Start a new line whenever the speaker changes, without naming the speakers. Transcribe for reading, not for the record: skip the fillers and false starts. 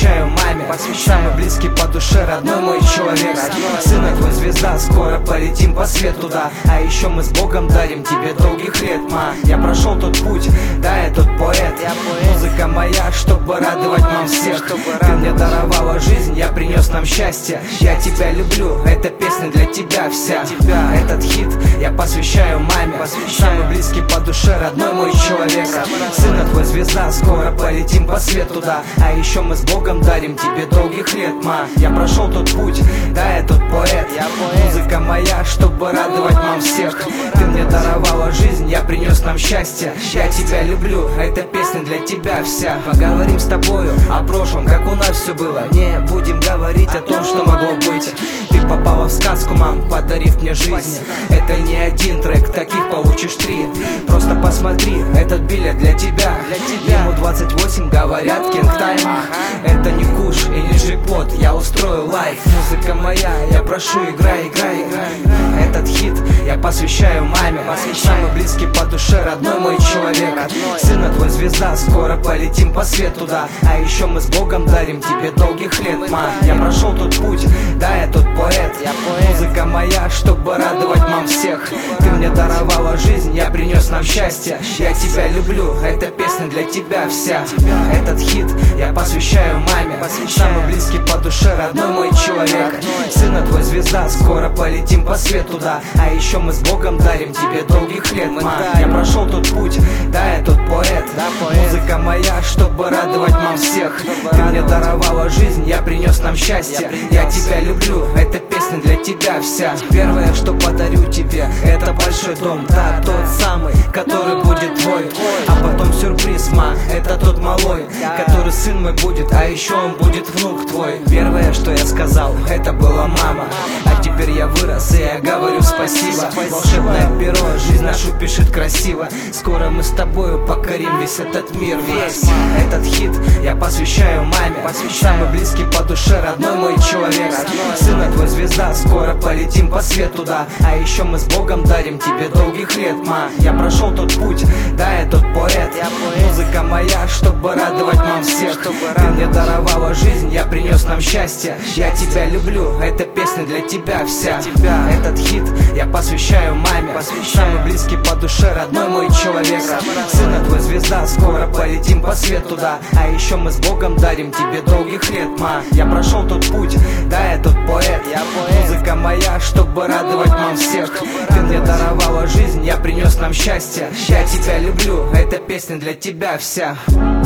посвящаю маме, самый близкий по душе, родной мой человек. Сына твой звезда, скоро полетим по свету, да. А еще мы с Богом дарим тебе долгих лет, ма. Я прошел тот путь, да, я тот поэт. Музыка моя, чтобы радовать нам всех. Ты мне даровала жизнь, я принес нам счастье. Я тебя люблю, эта песня для тебя вся. Этот хит я посвящаю маме, самый близкий по душе, родной мой человек. Сына твой звезда, скоро полетим по свету, да. А еще мы с Богом дарим тебе долгих лет, ма. Я прошел тот путь, да, я тот поэт. Музыка моя, чтобы радовать нам всех. Ты мне даровала жизнь, я принес нам счастье. Я тебя люблю, эта песня для тебя вся. Поговорим с тобою о прошлом, как у нас все было. Не будем говорить о том, что могло быть. Ты попала в сказку, мам, подарив мне жизнь. Это не один трек, таких получишь 3. Просто посмотри, этот билет для тебя. Ему 28, говорят, King Time. Это не куш и не джекпот, я устрою лайф. Музыка моя, я прошу, играй, играй, играй. Этот хит я посвящаю маме, самый близкий по душе, родной мой человек. Сына твой звезда, скоро полетим по свету, да. А еще мы с Богом дарим тебе долгих лет, ма. Я прошел тот путь, да, я тот поэт. Музыка моя, чтобы радовать нам всех. Ты мне даровала жизнь, я принес нам счастье. Я тебя люблю, эта песня для тебя вся. Этот хит я посвящаю маме, самый близкий по душе, родной мой человек. Сына твой звезда, скоро полетим по свету, да. А еще мы с Богом дарим тебе долгих лет, ма. Я прошел тот путь, да, я тот поэт. Музыка моя, чтобы радовать нам всех. Ты мне даровала жизнь, я принес нам счастье. Я тебя люблю, эта песня для тебя вся. Первое, что подарю тебе, это большой дом, да, тот самый, который будет твой. А потом сюрприз, ма, это тот малой, который сын мой будет, а еще он будет внук твой. Первое, что я сказал, это была мама. А теперь я вырос, и я говорю спасибо. Волшебное перо, жизнь нашу пишет красиво. Скоро мы с тобою покорим весь этот мир, весь. Этот хит я посвящаю маме, самый близкий по душе, родной мой человек. Сына твой звезда, скоро полетим по свету, да. А еще мы с Богом дарим тебе долгих лет, ма. Я прошел тот путь, да, я тот поэт. Музыка моя, чтобы радовать нам всех. Ты мне даровала жизнь, я принес нам счастье. Я тебя люблю, эта песня для тебя вся. Этот хит я посвящаю маме, самый близкий по душе, родной мой человек. Сына твой звезда, скоро полетим по свету, да. А еще мы с Богом дарим тебе долгих лет, ма. Я прошел тот путь, да, я тот поэт. Музыка моя, чтобы радовать нам всех. Ты мне даровала жизнь, я принес нам счастье. Я тебя люблю, эта песня для тебя вся.